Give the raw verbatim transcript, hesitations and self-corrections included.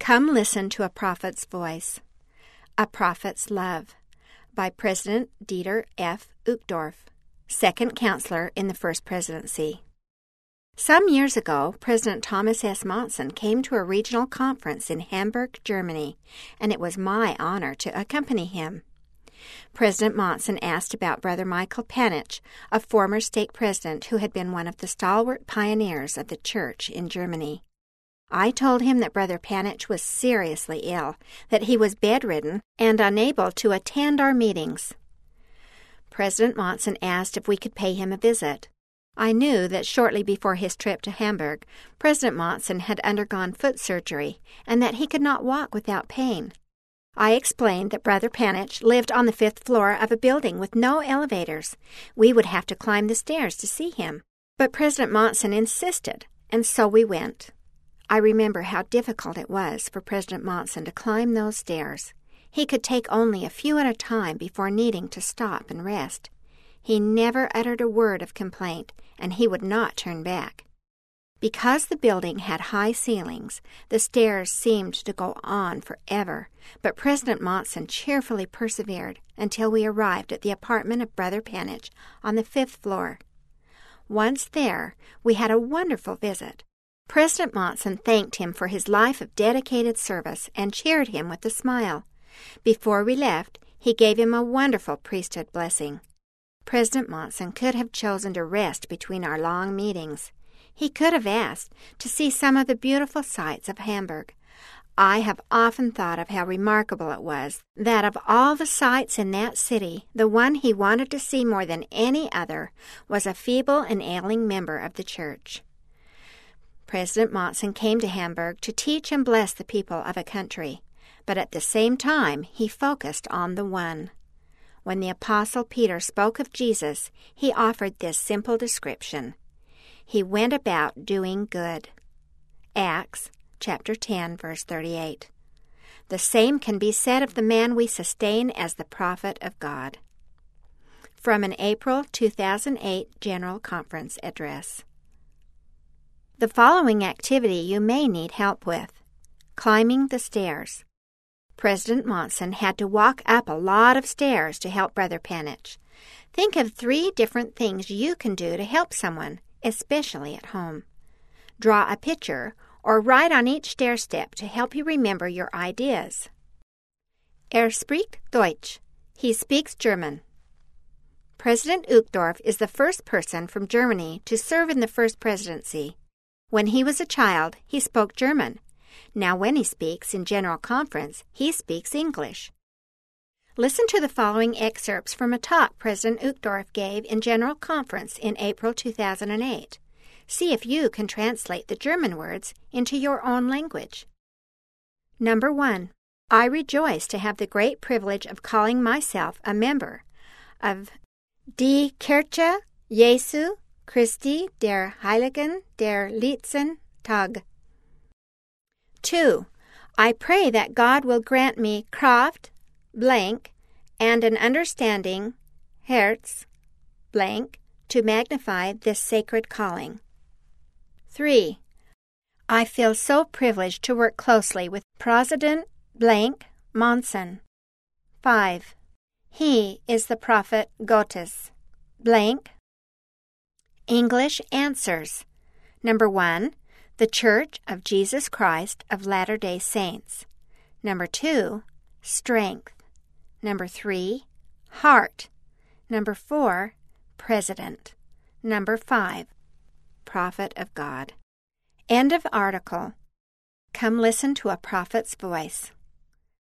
Come Listen to a Prophet's Voice. A Prophet's Love by President Dieter F. Uchtdorf, second counselor in the First Presidency. Some years ago, President Thomas S. Monson came to a regional conference in Hamburg, Germany, and it was my honor to accompany him. President Monson asked about Brother Michael Panich, a former stake president who had been one of the stalwart pioneers of the church in Germany. I told him that Brother Panich was seriously ill, that he was bedridden and unable to attend our meetings. President Monson asked if we could pay him a visit. I knew that shortly before his trip to Hamburg, President Monson had undergone foot surgery and that he could not walk without pain. I explained that Brother Panich lived on the fifth floor of a building with no elevators. We would have to climb the stairs to see him. But President Monson insisted, and so we went. I remember how difficult it was for President Monson to climb those stairs. He could take only a few at a time before needing to stop and rest. He never uttered a word of complaint, and he would not turn back. Because the building had high ceilings, the stairs seemed to go on forever, but President Monson cheerfully persevered until we arrived at the apartment of Brother Panich on the fifth floor. Once there, we had a wonderful visit. President Monson thanked him for his life of dedicated service and cheered him with a smile. Before we left, he gave him a wonderful priesthood blessing. President Monson could have chosen to rest between our long meetings. He could have asked to see some of the beautiful sights of Hamburg. I have often thought of how remarkable it was that of all the sights in that city, the one he wanted to see more than any other was a feeble and ailing member of the church. President Monson came to Hamburg to teach and bless the people of a country, but at the same time he focused on the one. When the Apostle Peter spoke of Jesus, he offered this simple description: He went about doing good. Acts chapter ten, verse thirty-eight. The same can be said of the man we sustain as the prophet of God. From an April two thousand eight General Conference address. The following activity you may need help with: climbing the stairs. President Monson had to walk up a lot of stairs to help Brother Panich. Think of three different things you can do to help someone, especially at home. Draw a picture or write on each stair step to help you remember your ideas. Er spricht Deutsch. He speaks German. President Uchtdorf is the first person from Germany to serve in the First Presidency. When he was a child, he spoke German. Now when he speaks in General Conference, he speaks English. Listen to the following excerpts from a talk President Uchtdorf gave in General Conference in April two thousand eight. See if you can translate the German words into your own language. Number one. I rejoice to have the great privilege of calling myself a member of Die Kirche Jesu Christi der Heiligen der Letzten Tage. Two. I pray that God will grant me Kraft, blank, and an understanding, Herz, blank, to magnify this sacred calling. Three. I feel so privileged to work closely with President blank Monson. Five. He is the prophet Gottes, blank. English answers. Number one. The Church of Jesus Christ of Latter-day Saints. Number two, strength. Number three, heart. Number four, president. Number five, prophet of God. End of article. Come listen to a prophet's voice.